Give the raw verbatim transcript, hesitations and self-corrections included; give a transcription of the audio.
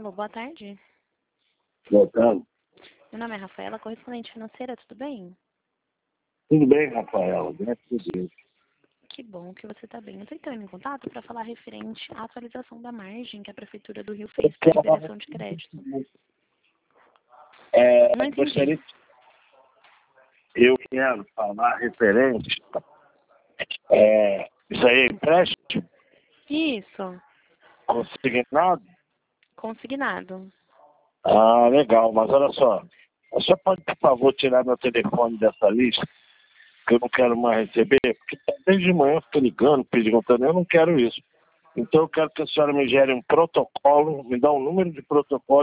Alô, boa tarde. Boa tarde. Meu nome é Rafaela, correspondente financeira, tudo bem? Tudo bem, Rafaela? Graças a Deus. Que bom que você está bem. Eu estou entrando em contato para falar referente à atualização da margem que a Prefeitura do Rio fez para liberação de crédito. É, Não entendi. gostaria, eu quero falar referente. É, isso aí é empréstimo Isso, consignado? consignado. Ah, legal, mas olha só. A senhora pode, por favor, tirar meu telefone dessa lista, que eu não quero mais receber, porque desde de manhã eu fico ligando, perguntando, eu não quero isso. Então eu quero que a senhora me gere um protocolo, me dá um número de protocolo